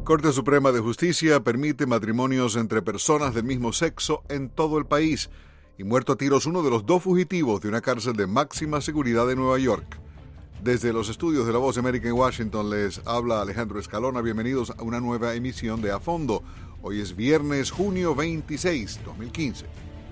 Corte Suprema de Justicia permite matrimonios entre personas del mismo sexo en todo el país. Y muerto a tiros uno de los dos fugitivos de una cárcel de máxima seguridad de Nueva York. Desde los estudios de La Voz de América en Washington les habla Alejandro Escalona. Bienvenidos a una nueva emisión de A Fondo. Hoy es viernes, junio 26, 2015.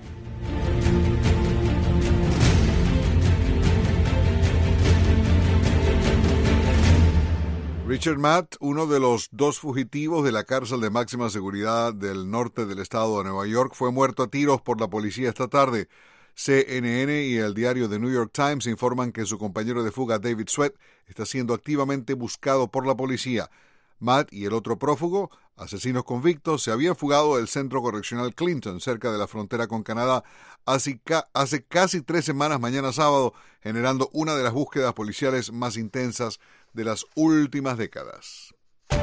Richard Matt, uno de los dos fugitivos de la cárcel de máxima seguridad del norte del estado de Nueva York, fue muerto a tiros por la policía esta tarde. CNN y el diario The New York Times informan que su compañero de fuga, David Sweat, está siendo activamente buscado por la policía. Matt y el otro prófugo, asesinos convictos, se habían fugado del centro correccional Clinton, cerca de la frontera con Canadá, hace casi 3 semanas mañana sábado, generando una de las búsquedas policiales más intensas de las últimas décadas.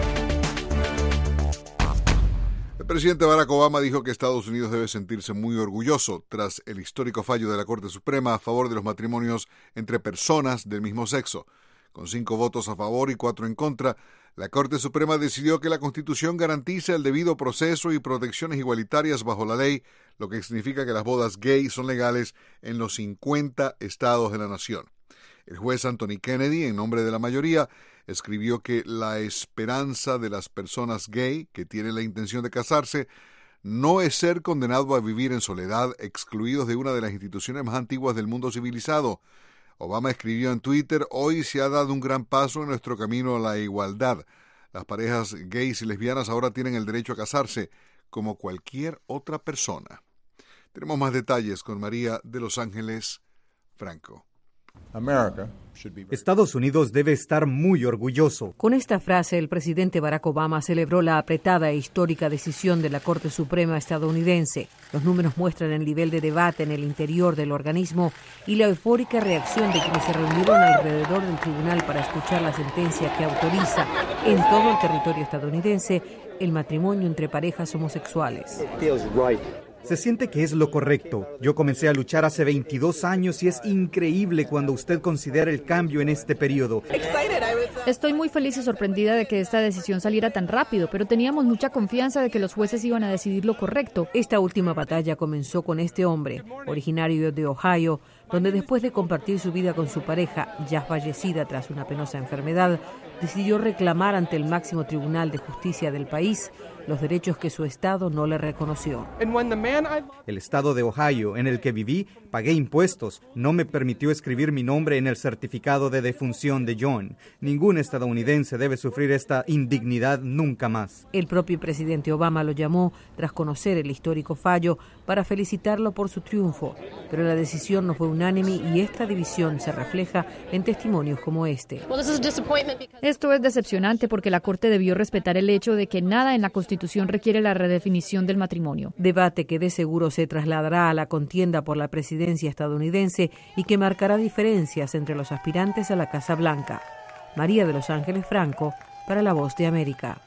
El presidente Barack Obama dijo que Estados Unidos debe sentirse muy orgulloso tras el histórico fallo de la Corte Suprema a favor de los matrimonios entre personas del mismo sexo. Con 5 votos a favor y 4 en contra, la Corte Suprema decidió que la Constitución garantiza el debido proceso y protecciones igualitarias bajo la ley, lo que significa que las bodas gay son legales en los 50 estados de la nación. El juez Anthony Kennedy, en nombre de la mayoría, escribió que la esperanza de las personas gay que tienen la intención de casarse no es ser condenado a vivir en soledad, excluidos de una de las instituciones más antiguas del mundo civilizado. Obama escribió en Twitter: hoy se ha dado un gran paso en nuestro camino a la igualdad. Las parejas gays y lesbianas ahora tienen el derecho a casarse como cualquier otra persona. Tenemos más detalles con María de Los Ángeles Franco. Estados Unidos debe estar muy orgulloso. Con esta frase, el presidente Barack Obama celebró la apretada e histórica decisión de la Corte Suprema estadounidense. Los números muestran el nivel de debate en el interior del organismo y la eufórica reacción de quienes se reunieron alrededor del tribunal para escuchar la sentencia que autoriza en todo el territorio estadounidense el matrimonio entre parejas homosexuales. Se siente que es lo correcto. Yo comencé a luchar hace 22 años y es increíble cuando usted considera el cambio en este periodo. Estoy muy feliz y sorprendida de que esta decisión saliera tan rápido, pero teníamos mucha confianza de que los jueces iban a decidir lo correcto. Esta última batalla comenzó con este hombre, originario de Ohio, donde después de compartir su vida con su pareja, ya fallecida tras una penosa enfermedad, decidió reclamar ante el máximo tribunal de justicia del país los derechos que su estado no le reconoció. El estado de Ohio, en el que viví, pagué impuestos. No me permitió escribir mi nombre en el certificado de defunción de John. Ningún estadounidense debe sufrir esta indignidad nunca más. El propio presidente Obama lo llamó tras conocer el histórico fallo para felicitarlo por su triunfo, pero la decisión no fue unánime y esta división se refleja en testimonios como este. Esto es decepcionante porque la Corte debió respetar el hecho de que nada en la Constitución requiere la redefinición del matrimonio. Debate que de seguro se trasladará a la contienda por la presidencia estadounidense y que marcará diferencias entre los aspirantes a la Casa Blanca. María de Los Ángeles Franco, para La Voz de América.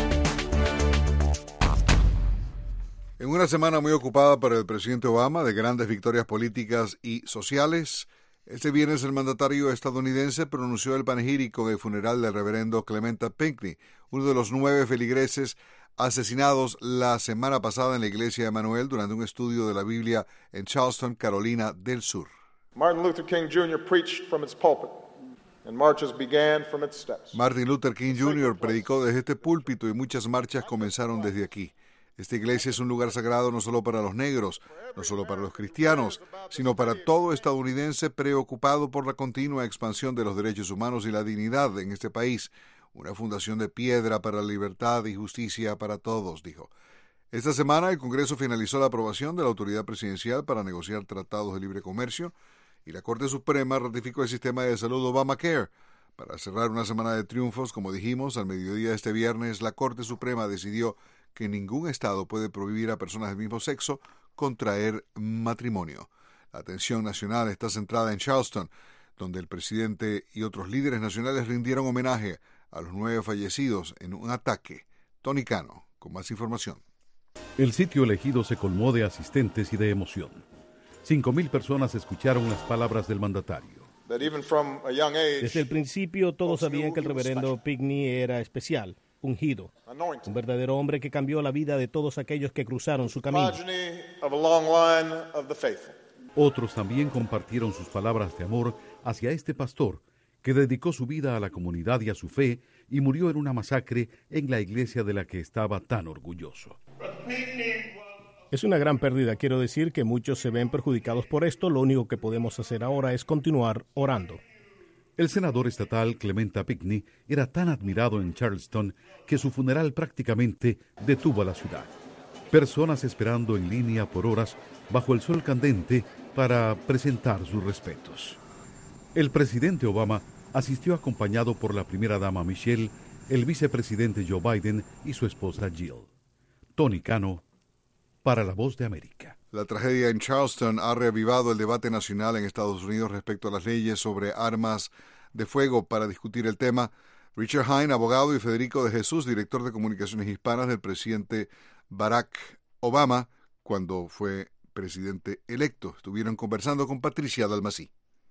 En una semana muy ocupada para el presidente Obama, de grandes victorias políticas y sociales, este viernes el mandatario estadounidense pronunció el panegírico del funeral del reverendo Clementa Pinckney, uno de los 9 feligreses asesinados la semana pasada en la iglesia de Emanuel durante un estudio de la Biblia en Charleston, Carolina del Sur. Martin Luther King Jr. preached from its pulpit, and marches began from its steps. Martin Luther King Jr. predicó desde este púlpito y muchas marchas comenzaron desde aquí. Esta iglesia es un lugar sagrado no solo para los negros, no solo para los cristianos, sino para todo estadounidense preocupado por la continua expansión de los derechos humanos y la dignidad en este país. Una fundación de piedra para la libertad y justicia para todos, dijo. Esta semana el Congreso finalizó la aprobación de la autoridad presidencial para negociar tratados de libre comercio y la Corte Suprema ratificó el sistema de salud Obamacare. Para cerrar una semana de triunfos, como dijimos, al mediodía de este viernes, la Corte Suprema decidió que ningún estado puede prohibir a personas del mismo sexo contraer matrimonio. La atención nacional está centrada en Charleston, donde el presidente y otros líderes nacionales rindieron homenaje a los 9 fallecidos en un ataque. Tony Cano, con más información. El sitio elegido se colmó de asistentes y de emoción. 5,000 personas escucharon las palabras del mandatario. Desde el principio todos sabían que el reverendo Pinckney era especial. ungido, un verdadero hombre que cambió la vida de todos aquellos que cruzaron su camino. Otros también compartieron sus palabras de amor hacia este pastor que dedicó su vida a la comunidad y a su fe y murió en una masacre en la iglesia de la que estaba tan orgulloso. Es una gran pérdida. Quiero decir que muchos se ven perjudicados por esto. Lo único que podemos hacer ahora es continuar orando. El senador estatal Clementa Pinckney era tan admirado en Charleston que su funeral prácticamente detuvo a la ciudad. Personas esperando en línea por horas bajo el sol candente para presentar sus respetos. El presidente Obama asistió acompañado por la primera dama Michelle, el vicepresidente Joe Biden y su esposa Jill. Tony Cano, para La Voz de América. La tragedia en Charleston ha reavivado el debate nacional en Estados Unidos respecto a las leyes sobre armas de fuego. Para discutir el tema, Richard Hine, abogado, y Federico de Jesús, director de comunicaciones hispanas del presidente Barack Obama, cuando fue presidente electo. Estuvieron conversando con Patricia Dalmasí.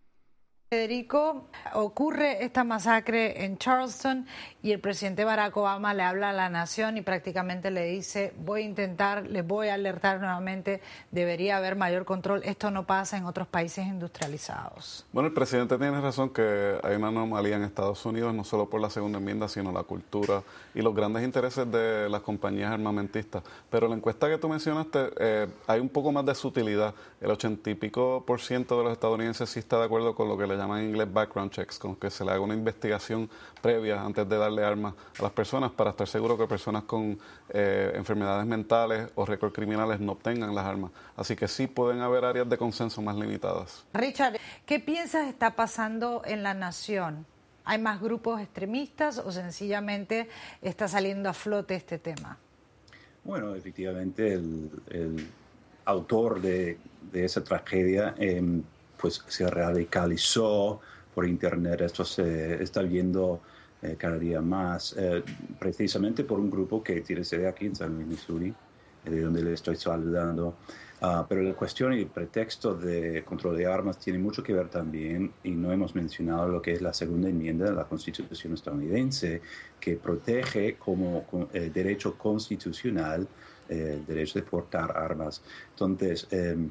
Federico, ocurre esta masacre en Charleston y el presidente Barack Obama le habla a la nación y prácticamente le dice: les voy a alertar nuevamente, debería haber mayor control, esto no pasa en otros países industrializados. Bueno, el presidente tiene razón que hay una anomalía en Estados Unidos, no solo por la segunda enmienda, sino la cultura y los grandes intereses de las compañías armamentistas. Pero la encuesta que tú mencionaste, hay un poco más de sutilidad. El 80 y pico % de los estadounidenses sí está de acuerdo con lo que le llaman en inglés background checks, con que se le haga una investigación previa antes de darle armas a las personas para estar seguro que personas con enfermedades mentales o récord criminales no obtengan las armas. Así que sí pueden haber áreas de consenso más limitadas. Richard, ¿qué piensas está pasando en la nación? ¿Hay más grupos extremistas o sencillamente está saliendo a flote este tema? Bueno, efectivamente el autor de esa tragedia pues se radicalizó por internet. Esto se está viendo cada día más, precisamente por un grupo que tiene sede aquí en San Luis, Missouri, de donde le estoy saludando. Pero la cuestión y el pretexto de control de armas tiene mucho que ver también, y no hemos mencionado lo que es la segunda enmienda de la Constitución estadounidense, que protege como derecho constitucional el derecho de portar armas. Entonces,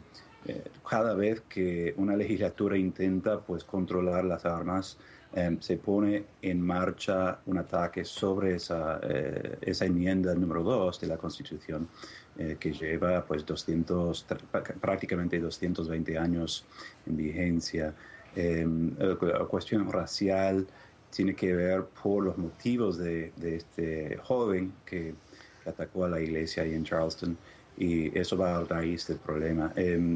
cada vez que una legislatura intenta pues controlar las armas, se pone en marcha un ataque sobre esa enmienda número 2 de la Constitución, que lleva pues prácticamente 220 años en vigencia. La cuestión racial tiene que ver por los motivos de este joven que atacó a la iglesia ahí en Charleston, y eso va a raíz del problema.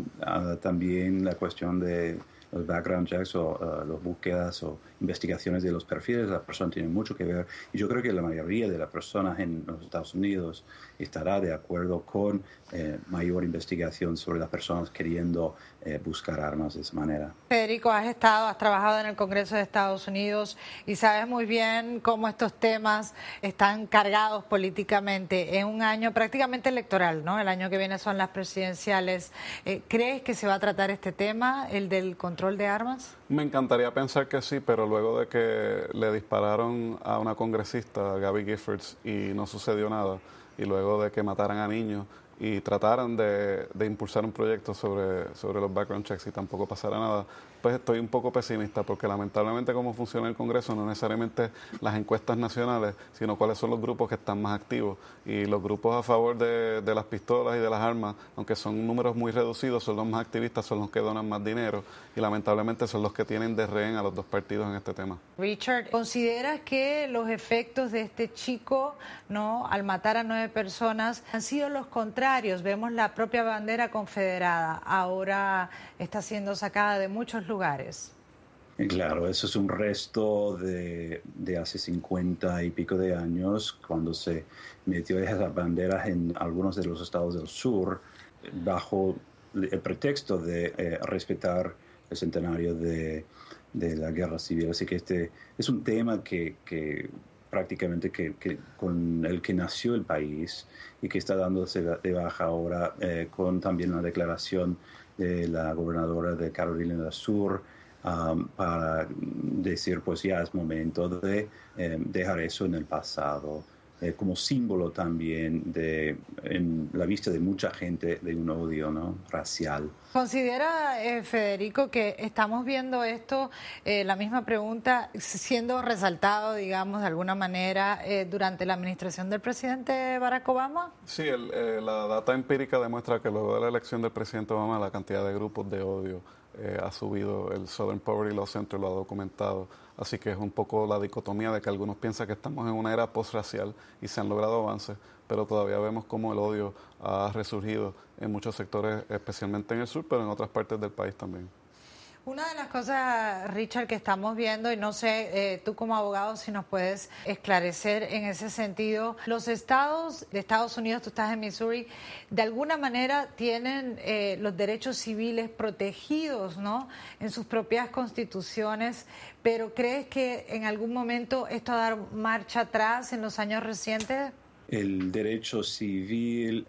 También la cuestión de los background checks o las búsquedas o investigaciones de los perfiles de la persona tienen mucho que ver, y yo creo que la mayoría de las personas en los Estados Unidos estará de acuerdo con mayor investigación sobre las personas queriendo buscar armas de esa manera. Federico, has trabajado en el Congreso de Estados Unidos y sabes muy bien cómo estos temas están cargados políticamente. En un año prácticamente electoral, ¿no? El año que viene son las presidenciales. ¿Crees que se va a tratar este tema, el del control de armas? Me encantaría pensar que sí, pero luego de que le dispararon a una congresista, Gabby Giffords, y no sucedió nada, y luego de que mataran a niños y trataran de impulsar un proyecto sobre los background checks y tampoco pasara nada, pues estoy un poco pesimista, porque lamentablemente cómo funciona el Congreso no necesariamente las encuestas nacionales, sino cuáles son los grupos que están más activos, y los grupos a favor de las pistolas y de las armas, aunque son números muy reducidos, son los más activistas, son los que donan más dinero, y lamentablemente son los que tienen de rehén a los dos partidos en este tema. Richard, ¿consideras que los efectos de este chico, ¿no?, al matar a 9 personas han sido los contrarios? Vemos la propia bandera confederada, ahora está siendo sacada de muchos lugares. Claro, eso es un resto de hace 50 y pico de años, cuando se metió esas banderas en algunos de los estados del sur, bajo el pretexto de respetar el centenario de la guerra civil. Así que este es un tema que prácticamente con el que nació el país y que está dándose de baja ahora, con también la declaración de la gobernadora de Carolina del Sur, para decir pues ya es momento de dejar eso en el pasado. como símbolo también en la vista de mucha gente de un odio, ¿no?, racial. ¿Considera, Federico, que estamos viendo esto, la misma pregunta, siendo resaltado, digamos, de alguna manera durante la administración del presidente Barack Obama? Sí, la data empírica demuestra que luego de la elección del presidente Obama la cantidad de grupos de odio ha subido. El Southern Poverty Law Center lo ha documentado. Así que es un poco la dicotomía de que algunos piensan que estamos en una era postracial y se han logrado avances, pero todavía vemos cómo el odio ha resurgido en muchos sectores, especialmente en el sur, pero en otras partes del país también. Una de las cosas, Richard, que estamos viendo, y no sé, tú como abogado si nos puedes esclarecer en ese sentido, los estados de Estados Unidos, tú estás en Missouri, de alguna manera tienen los derechos civiles protegidos, ¿no?, en sus propias constituciones, pero ¿crees que en algún momento esto va a dar marcha atrás en los años recientes? El derecho civil,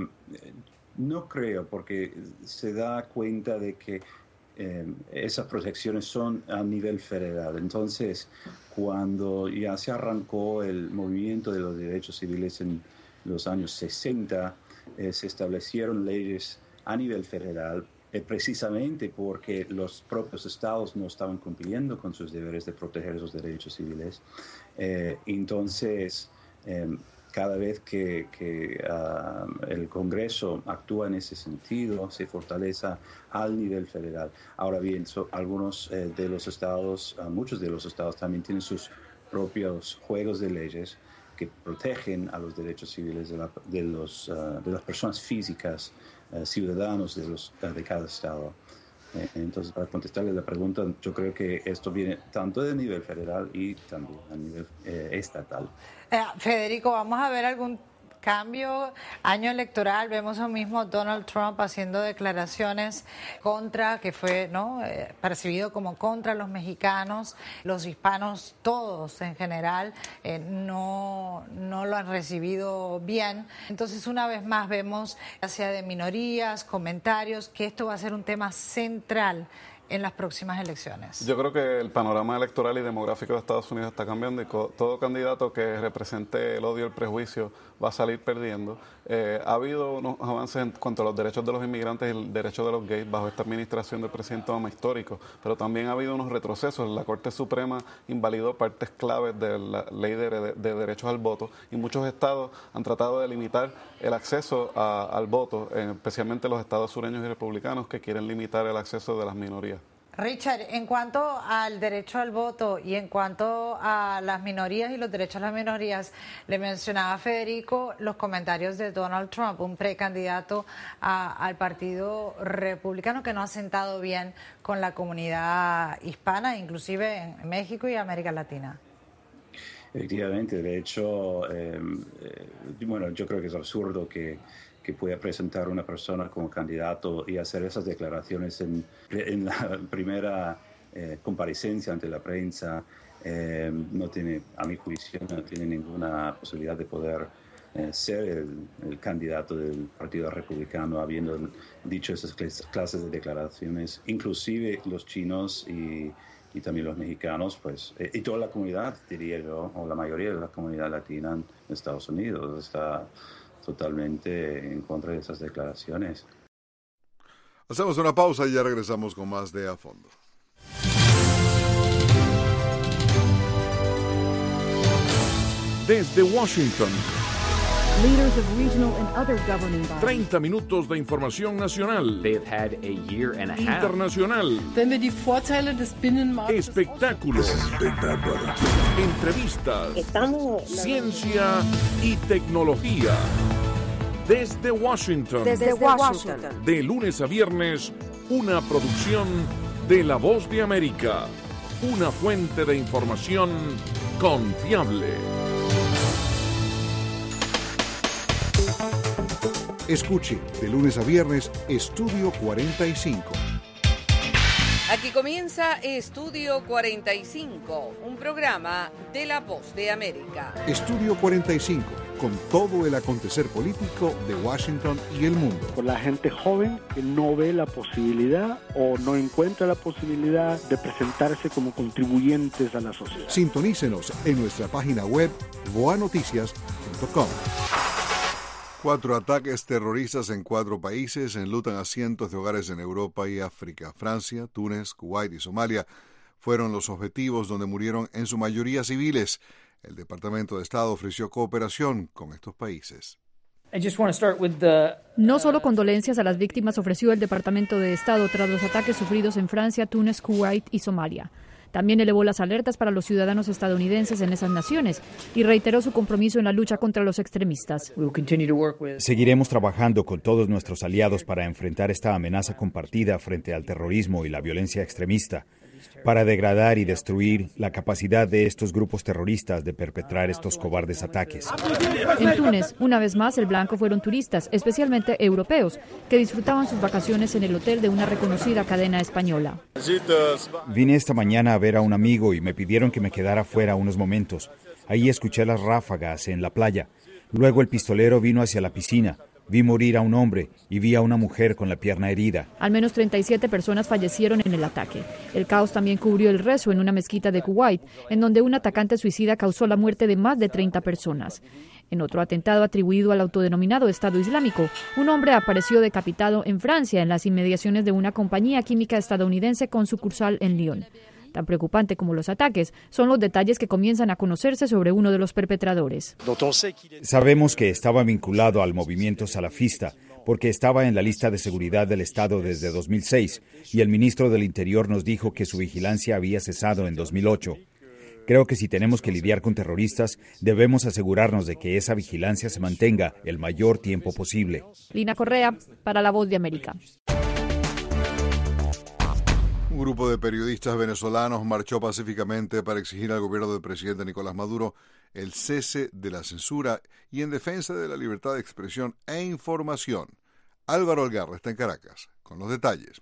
no creo, porque se da cuenta de que esas protecciones son a nivel federal. Entonces, cuando ya se arrancó el movimiento de los derechos civiles en los años 60, se establecieron leyes a nivel federal, precisamente porque los propios estados no estaban cumpliendo con sus deberes de proteger esos derechos civiles. Entonces, cada vez que el Congreso actúa en ese sentido, se fortalece al nivel federal. Ahora bien, algunos de los estados, muchos de los estados también tienen sus propios juegos de leyes que protegen a los derechos civiles de las personas físicas, ciudadanos de cada estado. Entonces, para contestarle la pregunta, yo creo que esto viene tanto de nivel federal y también a nivel estatal. Federico, ¿vamos a ver algún cambio? Año electoral, vemos lo mismo Donald Trump haciendo declaraciones contra, que fue, ¿no?, percibido como contra los mexicanos, los hispanos, todos en general, no lo han recibido bien. Entonces, una vez más vemos, hacia de minorías, comentarios, que esto va a ser un tema central en las próximas elecciones. Yo creo que el panorama electoral y demográfico de Estados Unidos está cambiando y todo candidato que represente el odio y el prejuicio va a salir perdiendo. Ha habido unos avances en cuanto a los derechos de los inmigrantes y el derecho de los gays bajo esta administración del presidente Obama histórico, pero también ha habido unos retrocesos. La Corte Suprema invalidó partes claves de la ley de derechos al voto y muchos estados han tratado de limitar el acceso al voto, especialmente los estados sureños y republicanos que quieren limitar el acceso de las minorías. Richard, en cuanto al derecho al voto y en cuanto a las minorías y los derechos de las minorías, le mencionaba a Federico los comentarios de Donald Trump, un precandidato al Partido Republicano que no ha sentado bien con la comunidad hispana, inclusive en México y América Latina. Efectivamente, de hecho, bueno, yo creo que es absurdo que pueda presentar una persona como candidato y hacer esas declaraciones en la primera comparecencia ante la prensa. No tiene, a mi juicio, no tiene ninguna posibilidad de poder ser el candidato del Partido Republicano, habiendo dicho esas clases de declaraciones. Inclusive los chinos y también los mexicanos, pues, y toda la comunidad, diría yo, o la mayoría de la comunidad latina en Estados Unidos está totalmente en contra de esas declaraciones. Hacemos una pausa y ya regresamos con más de A Fondo. Desde Washington, leaders of regional and other governing bodies. 30 minutos de información nacional, They've had a year and a half. internacional, Wenn wir die Vorteile des Binnenmarktes espectáculos, entrevistas, ciencia y tecnología. Desde Washington, de lunes a viernes, una producción de La Voz de América, una fuente de información confiable. Escuche de lunes a viernes Estudio 45. Aquí comienza Estudio 45, un programa de La Voz de América. Estudio 45, con todo el acontecer político de Washington y el mundo. Por la gente joven que no ve la posibilidad o no encuentra la posibilidad de presentarse como contribuyentes a la sociedad. Sintonícenos en nuestra página web voanoticias.com. www.noticiasdewashington.com. 4 ataques terroristas en 4 países enlutan a cientos de hogares en Europa y África. Francia, Túnez, Kuwait y Somalia fueron los objetivos donde murieron en su mayoría civiles. El Departamento de Estado ofreció cooperación con estos países. No solo condolencias a las víctimas ofreció el Departamento de Estado tras los ataques sufridos en Francia, Túnez, Kuwait y Somalia. También elevó las alertas para los ciudadanos estadounidenses en esas naciones y reiteró su compromiso en la lucha contra los extremistas. Seguiremos trabajando con todos nuestros aliados para enfrentar esta amenaza compartida frente al terrorismo y la violencia extremista, para degradar y destruir la capacidad de estos grupos terroristas de perpetrar estos cobardes ataques. En Túnez, una vez más, el blanco fueron turistas, especialmente europeos, que disfrutaban sus vacaciones en el hotel de una reconocida cadena española. Vine esta mañana a ver a un amigo y me pidieron que me quedara fuera unos momentos. Ahí escuché las ráfagas en la playa. Luego el pistolero vino hacia la piscina. Vi morir a un hombre y vi a una mujer con la pierna herida. Al menos 37 personas fallecieron en el ataque. El caos también cubrió el rezo en una mezquita de Kuwait, en donde un atacante suicida causó la muerte de más de 30 personas. En otro atentado atribuido al autodenominado Estado Islámico, un hombre apareció decapitado en Francia, en las inmediaciones de una compañía química estadounidense con sucursal en Lyon. Tan preocupante como los ataques son los detalles que comienzan a conocerse sobre uno de los perpetradores. Sabemos que estaba vinculado al movimiento salafista porque estaba en la lista de seguridad del Estado desde 2006 y el ministro del Interior nos dijo que su vigilancia había cesado en 2008. Creo que si tenemos que lidiar con terroristas, debemos asegurarnos de que esa vigilancia se mantenga el mayor tiempo posible. Lina Correa, para La Voz de América. Un grupo de periodistas venezolanos marchó pacíficamente para exigir al gobierno del presidente Nicolás Maduro el cese de la censura y en defensa de la libertad de expresión e información. Álvaro Algarra está en Caracas con los detalles.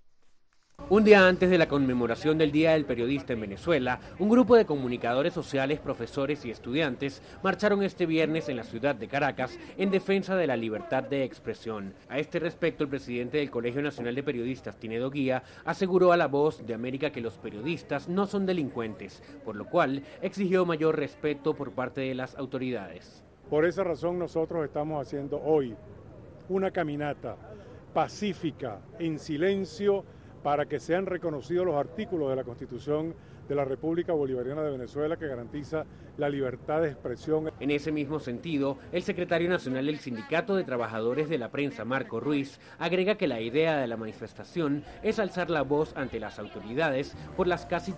Un día antes de la conmemoración del Día del Periodista en Venezuela, un grupo de comunicadores sociales, profesores y estudiantes marcharon este viernes en la ciudad de Caracas en defensa de la libertad de expresión. A este respecto, el presidente del Colegio Nacional de Periodistas, Tinedo Guía, aseguró a La Voz de América que los periodistas no son delincuentes, por lo cual exigió mayor respeto por parte de las autoridades. Por esa razón nosotros estamos haciendo hoy una caminata pacífica, en silencio, para que sean reconocidos los artículos de la Constitución de la República Bolivariana de Venezuela que garantiza la libertad de expresión. En ese mismo sentido, el secretario nacional del Sindicato de Trabajadores de la Prensa, Marco Ruiz, agrega que la idea de la manifestación es alzar la voz ante las autoridades por las casi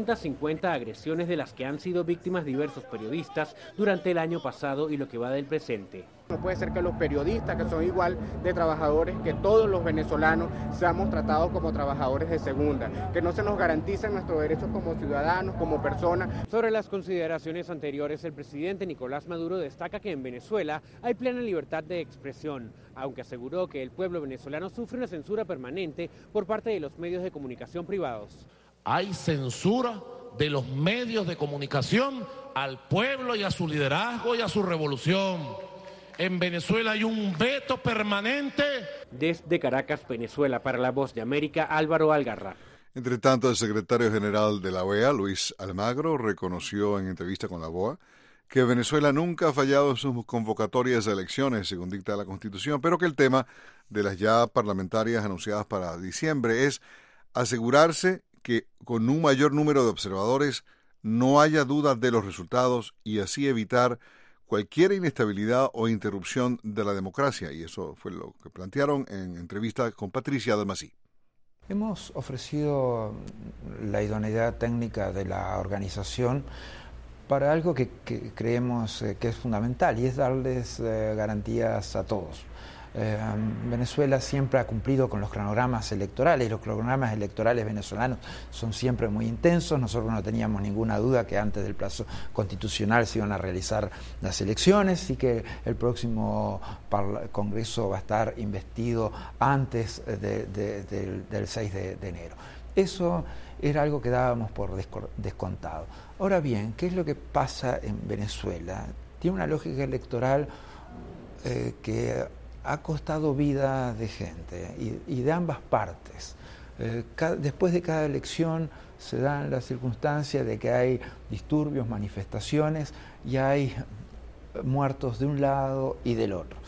350 agresiones de las que han sido víctimas diversos periodistas durante el año pasado y lo que va del presente. No puede ser que los periodistas, que son igual de trabajadores que todos los venezolanos, seamos tratados como trabajadores de segunda, que no se nos garanticen nuestros derechos como ciudadanos, como personas. Sobre las consideraciones anteriores, el presidente Nicolás Maduro destaca que en Venezuela hay plena libertad de expresión, aunque aseguró que el pueblo venezolano sufre una censura permanente por parte de los medios de comunicación privados. Hay censura de los medios de comunicación al pueblo y a su liderazgo y a su revolución. En Venezuela hay un veto permanente. Desde Caracas, Venezuela, para La Voz de América, Álvaro Algarra. Entre tanto, el secretario general de la OEA, Luis Almagro, reconoció en entrevista con la VOA que Venezuela nunca ha fallado en sus convocatorias de elecciones, según dicta la Constitución, pero que el tema de las ya parlamentarias anunciadas para diciembre es asegurarse que con un mayor número de observadores no haya dudas de los resultados y así evitar cualquier inestabilidad o interrupción de la democracia, y eso fue lo que plantearon en entrevista con Patricia Dalmací. Hemos ofrecido la idoneidad técnica de la organización para algo que creemos que es fundamental, y es darles garantías a todos. Venezuela siempre ha cumplido con los cronogramas electorales, y los cronogramas electorales venezolanos son siempre muy intensos. Nosotros no teníamos ninguna duda que antes del plazo constitucional se iban a realizar las elecciones y que el próximo Congreso va a estar investido antes del 6 de enero. Eso era algo que dábamos por descontado. Ahora bien, ¿qué es lo que pasa en Venezuela? Tiene una lógica electoral que ha costado vida de gente y de ambas partes. Después de cada elección se dan las circunstancias de que hay disturbios, manifestaciones y hay muertos de un lado y del otro.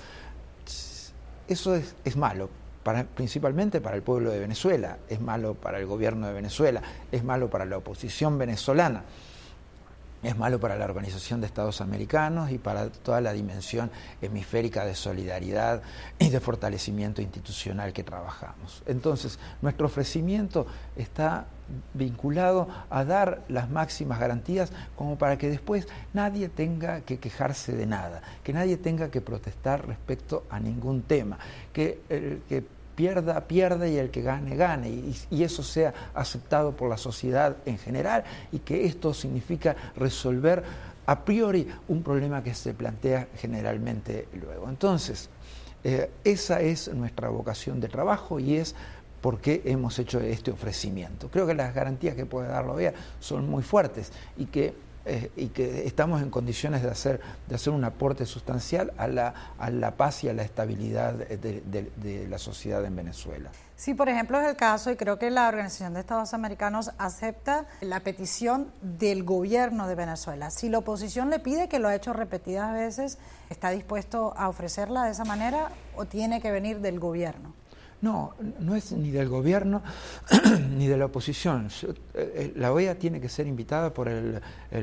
Eso es malo, principalmente para el pueblo de Venezuela, es malo para el gobierno de Venezuela, es malo para la oposición venezolana, es malo para la Organización de Estados Americanos y para toda la dimensión hemisférica de solidaridad y de fortalecimiento institucional que trabajamos. Entonces, nuestro ofrecimiento está vinculado a dar las máximas garantías como para que después nadie tenga que quejarse de nada, que nadie tenga que protestar respecto a ningún tema, que el que pierda y el que gane, y eso sea aceptado por la sociedad en general, y que esto significa resolver a priori un problema que se plantea generalmente luego. Entonces, esa es nuestra vocación de trabajo y es por qué hemos hecho este ofrecimiento. Creo que las garantías que puede dar la OEA son muy fuertes y que estamos en condiciones de hacer un aporte sustancial a la paz y a la estabilidad de la sociedad en Venezuela. Sí, por ejemplo, es el caso, y creo que la Organización de Estados Americanos acepta la petición del gobierno de Venezuela. Si la oposición le pide, que lo ha hecho repetidas veces, ¿está dispuesto a ofrecerla de esa manera o tiene que venir del gobierno? No, no es ni del gobierno ni de la oposición. La OEA tiene que ser invitada por el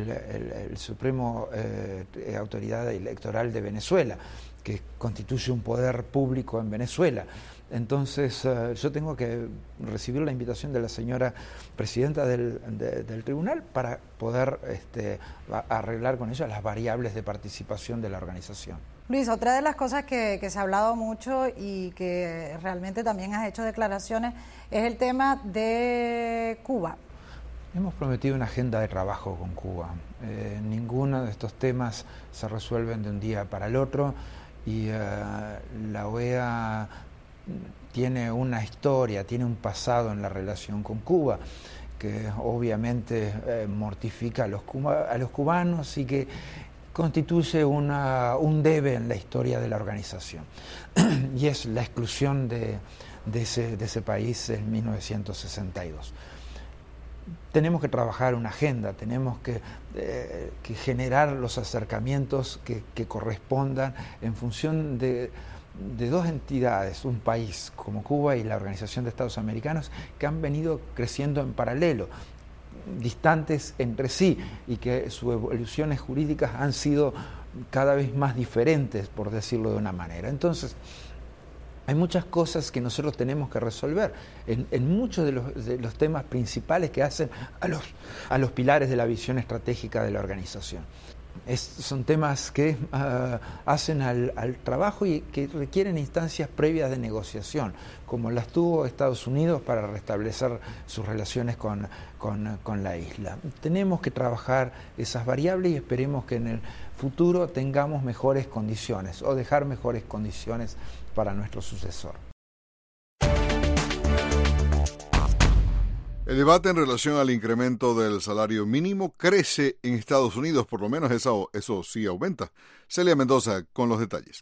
Supremo Autoridad Electoral de Venezuela, que constituye un poder público en Venezuela. Entonces, yo tengo que recibir la invitación de la señora presidenta del tribunal para poder arreglar con ella las variables de participación de la organización. Luis, otra de las cosas que se ha hablado mucho y que realmente también has hecho declaraciones es el tema de Cuba. Hemos prometido una agenda de trabajo con Cuba. Ninguno de estos temas se resuelven de un día para el otro y la OEA tiene una historia, tiene un pasado en la relación con Cuba que obviamente mortifica a los cubanos y que constituye un debe en la historia de la organización y es la exclusión de ese país en 1962. Tenemos que trabajar una agenda, tenemos que generar los acercamientos que correspondan en función de dos entidades, un país como Cuba y la Organización de Estados Americanos, que han venido creciendo en paralelo, distantes entre sí, y que sus evoluciones jurídicas han sido cada vez más diferentes, por decirlo de una manera. Entonces, hay muchas cosas que nosotros tenemos que resolver en muchos de los temas principales que hacen a los pilares de la visión estratégica de la organización. Son temas que hacen al trabajo y que requieren instancias previas de negociación, como las tuvo Estados Unidos para restablecer sus relaciones con la isla. Tenemos que trabajar esas variables y esperemos que en el futuro tengamos mejores condiciones o dejar mejores condiciones para nuestro sucesor. El debate en relación al incremento del salario mínimo crece en Estados Unidos, por lo menos eso sí aumenta. Celia Mendoza con los detalles.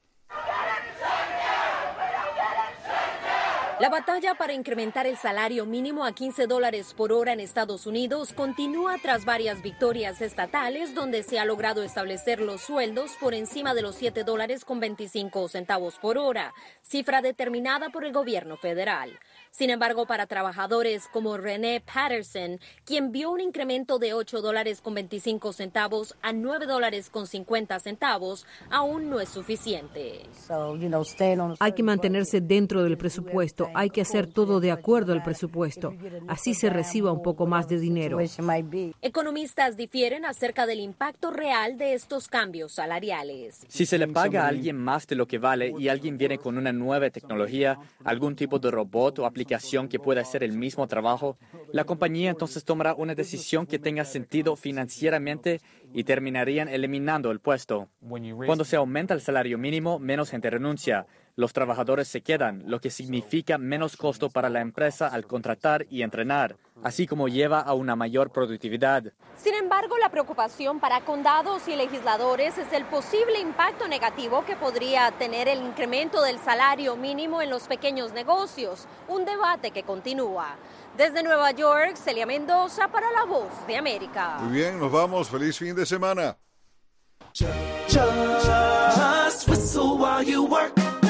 La batalla para incrementar el salario mínimo a $15 por hora en Estados Unidos continúa tras varias victorias estatales donde se ha logrado establecer los sueldos por encima de los $7.25 por hora, cifra determinada por el gobierno federal. Sin embargo, para trabajadores como René Patterson, quien vio un incremento de $8.25 a $9.50, aún no es suficiente. Hay que mantenerse dentro del presupuesto, hay que hacer todo de acuerdo al presupuesto, así se reciba un poco más de dinero. Economistas difieren acerca del impacto real de estos cambios salariales. Si se le paga a alguien más de lo que vale y alguien viene con una nueva tecnología, algún tipo de robot o aplicación que pueda hacer el mismo trabajo, la compañía entonces tomará una decisión que tenga sentido financieramente y terminarían eliminando el puesto. Cuando se aumenta el salario mínimo, menos gente renuncia. Los trabajadores se quedan, lo que significa menos costo para la empresa al contratar y entrenar, así como lleva a una mayor productividad. Sin embargo, la preocupación para condados y legisladores es el posible impacto negativo que podría tener el incremento del salario mínimo en los pequeños negocios, un debate que continúa. Desde Nueva York, Celia Mendoza para La Voz de América. Muy bien, nos vamos. Feliz fin de semana. Just whistle while you work.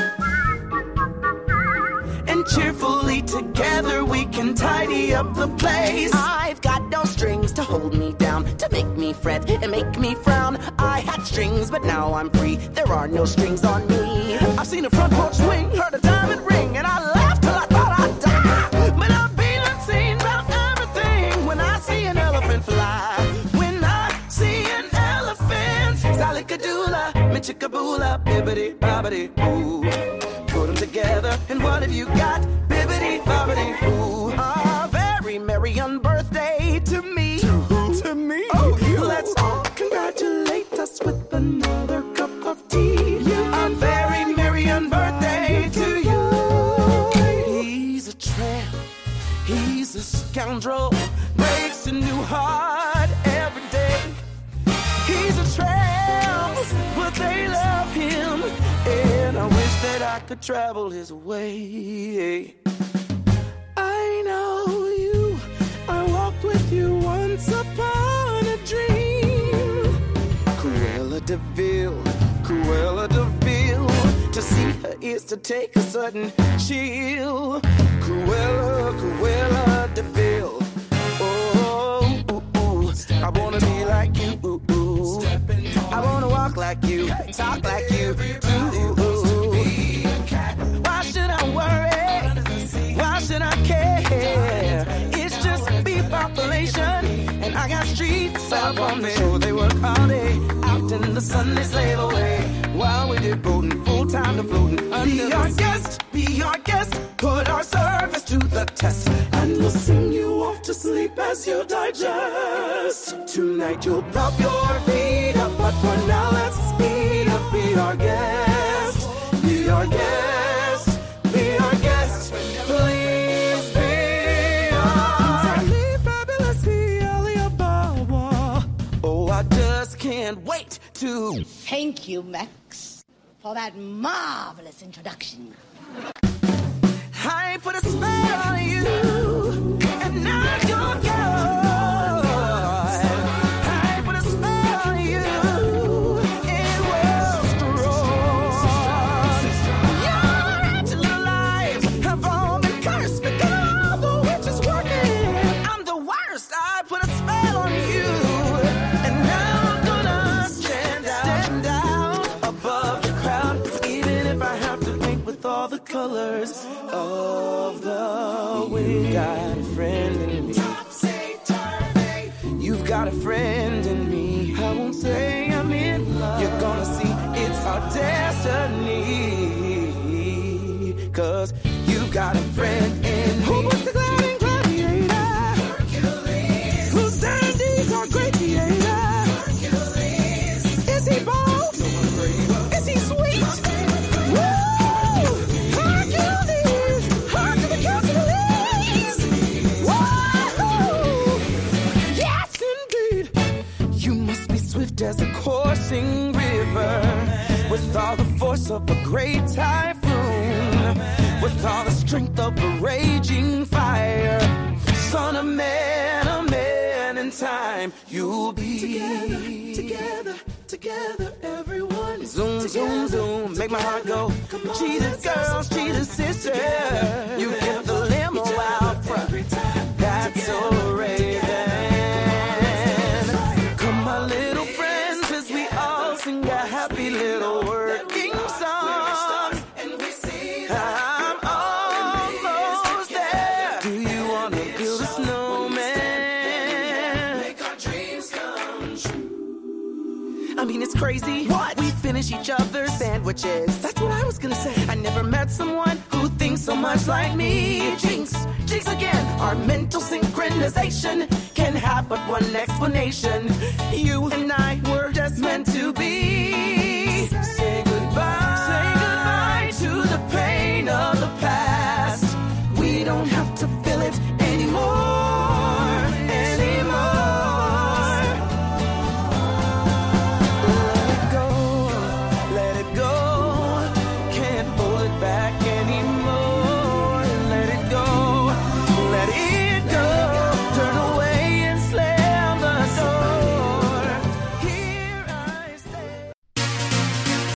And cheerfully together we can tidy up the place. I've got no strings to hold me down, to make me fret and make me frown. I had strings, but now I'm free. There are no strings on me. I've seen a front porch swing, heard a diamond ring, and I laughed till I thought I'd die. But I've been unseen about everything. When I see an elephant fly, when I see an elephant, Salicadoola, Michicaboola, bibbidi bobbidi boo. Put them together, and what have you got? Bibbidi bobbidi boo. A very merry unbirthday to me. To who? To me. Oh, let's all congratulate us with another cup of tea. A very merry unbirthday to you. He's a tramp, he's a scoundrel, breaks a new heart every day. He's a tramp, but they love him, and I wish that I could travel his way. I know you, I walked with you once upon a dream. Cruella de Vil, Cruella de Vil. To see her is to take a sudden chill. Cruella, Cruella de Vil. Oh, ooh, ooh. I wanna be like you. Ooh, ooh. I wanna walk like you, talk like you. Ooh, ooh. Why should I worry? Why should I care? It's just bee population, and I got streets up on me. So they work all day, out in the sun they slave away, while we devoting full time to floating. Be our guest, put our service to the test, and we'll sing you off to sleep as you digest. Tonight you'll prop your feet up, but for now let's speed up. Be our guest, be our guest, be our guest. Please be our fabulously Alibaba. Oh, I just can't wait to. Thank you, Max, for that marvelous introduction. I put a spell on you, and now you're gone. I put a spell on you, it was strong. Your Angela lives have all been cursed because all the witches working. I'm the worst. I put a spell on you, and now I'm gonna stand out above the crowd, even if I have to paint with all the colors of the wind. You've got a friend in me. You've got a friend in me. I won't say I'm in love. You're gonna see it's our destiny. 'Cause you've got a friend in me. Who was the gliding gladiator? Hercules. Whose dandies are great theater? Hercules. Is he bold? Is he sweet? As a coursing river, with all the force of a great typhoon, with all the strength of a raging fire. Son of man, a man in time, you'll be together, everyone. Zoom, zoom, zoom, make my heart go. Cheetah girls, cheetah sisters, you get the limo out front. That's so raven. Come, my little friends, as we all sing a happy little working song. I'm almost there. Do you wanna build a snowman? Make our dreams come true. I mean, it's crazy. What? We finish each other's sandwiches. That's what I was gonna say. I never met someone who thinks so much like me. Jinx again. Our mental synchronization can have but one explanation. You and I were just meant to be.